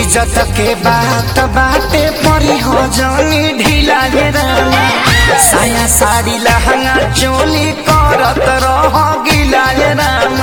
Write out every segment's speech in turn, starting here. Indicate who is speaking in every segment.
Speaker 1: इज्जत के बात बाटे परी हो जानी ढीला गे रामा साया साड़ी लहंगा चोली करत रह गिला गे रामा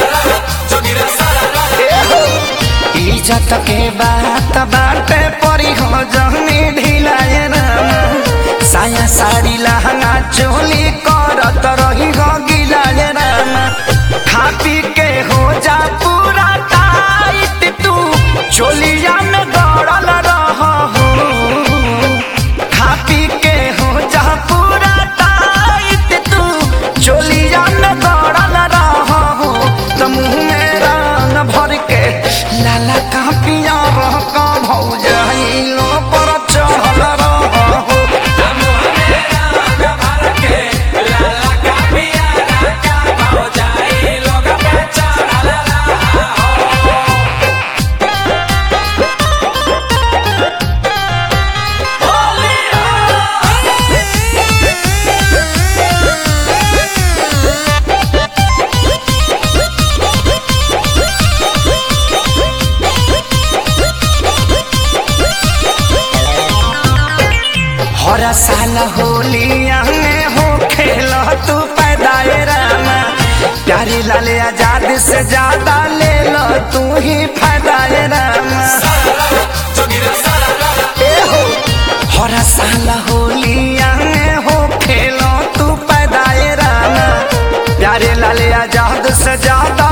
Speaker 1: इज्जत के बात बाटे परी हो जानी ढीला गे रामा साया साड़ी लहंगा चोली करत रही हो गिला गे रामा खा पी के हो जा पूरा टाइट तू चोलिया में दौड़ल रह हो खा पी के हो जा पूरा टाइट तू चोलिया में दौड़ल रह हो तो मुँह में रंग भर के लाला का पिया रह का भौजाइलो पर चढ़ल रह हो हर साल होलिया में हो खेल तू पैदाए रामा प्यारी लाल आजाद से ज्यादा ले लो तू ही फायदाए रामा हर साल होलिया में हो खेल तू पैदाए रामा प्यारे लाल आजाद से ज्यादा